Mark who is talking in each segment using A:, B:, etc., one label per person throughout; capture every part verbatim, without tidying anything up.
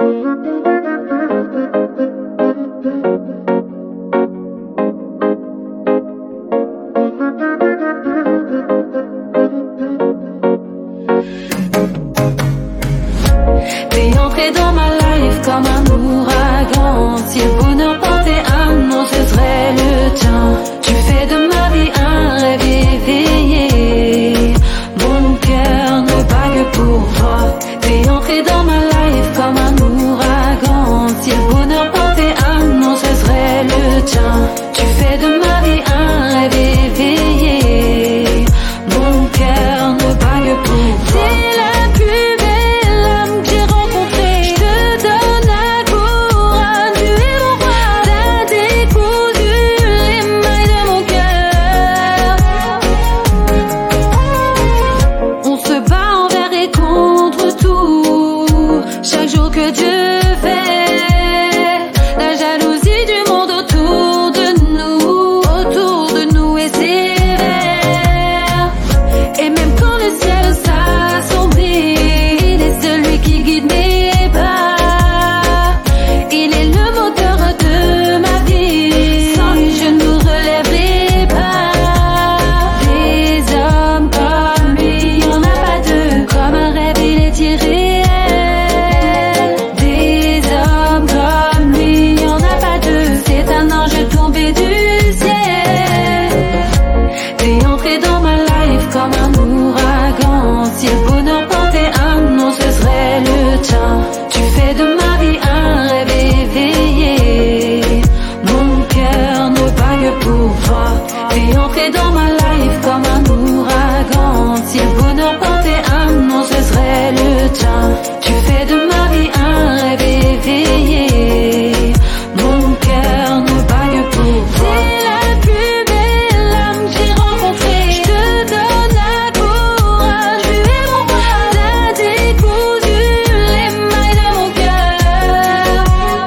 A: T'es entré dans ma life comme un ouragan. Si le bonheur portait un nom, ce serait le tien. Tu fais de ma vie un rêve éveillé. Mon cœur ne bat que pour toi. T'es entré dans ma life comme un ouragan. Si le bonheur portait un nom, ce serait le tien. Tu fais de ma vie un rêve éveillé. Mon cœur ne bat que pour toi. T'es la plus belle âme que j'ai rencontrée. Je te donne la couronne, tu es mon roi. T'as décousu les mailles de mon cœur. On se bat envers et contre tout. Chaque jour que Dieu fait, la jalousie du monde autour de nous, autour de nous est sévère. Et même quand le ciel s'assombrit, il est celui qui guide mes pas. Il est le moteur de ma vie. Sans lui je ne nous relèverai pas. Des hommes comme lui, y'en a pas deux. Comme un rêve il est irréel. Des hommes comme lui, y'en a pas deux. C'est un ange tombé du ciel. T'es entré dans ma life comme un ouragan. Si le bonheur portait un nom, ce serait le tien. Tu fais de ma vie un rêve éveillé. Mon cœur ne bat que pour toi. T'es entré dans ma life comme un ouragan. Si le bonheur portait un nom, ce serait le tien. Tu fais de ma vie un rêve éveillé. Mon cœur ne bat que pour toi. T'es la plus belle âme que j'ai rencontrée. Je te donne la couronne, tu es mon roi. T'as décousu les mailles de mon cœur.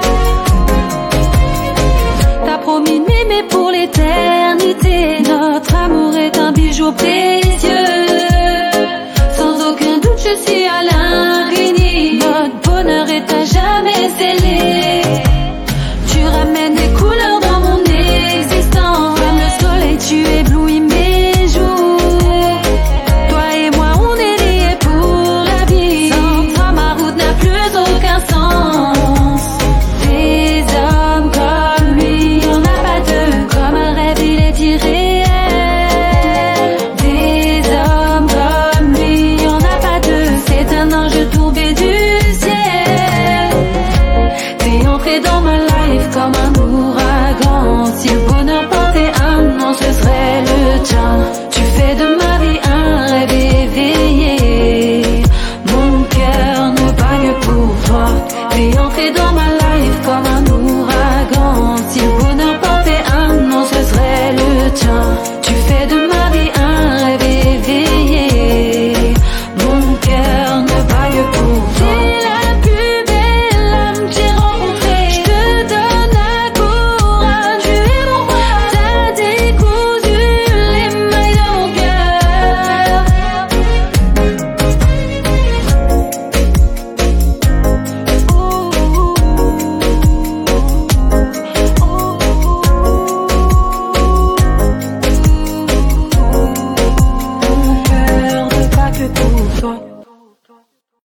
A: T'as promis de m'aimer pour l'éternité. Notre amour est un bijou précieux. Sans aucun doute je suis à l'infini. Notre bonheur est à jamais scellé. Tu ramènes des couleurs dans mon existence. Comme le soleil tu éblouis mes jours. Toi et moi on est liés pour la vie. Sans toi ma route n'a plus aucun sens. Des hommes comme lui, y'en a pas deux. Comme un rêve il est irréel. Des hommes comme lui, y'en a pas deux. C'est un ange tombé du ciel. T'es entré dans ma life comme un ouragan. Si le bonheur portait un nom, ce serait le tien. Tu fais de ma vie un rêve éveillé.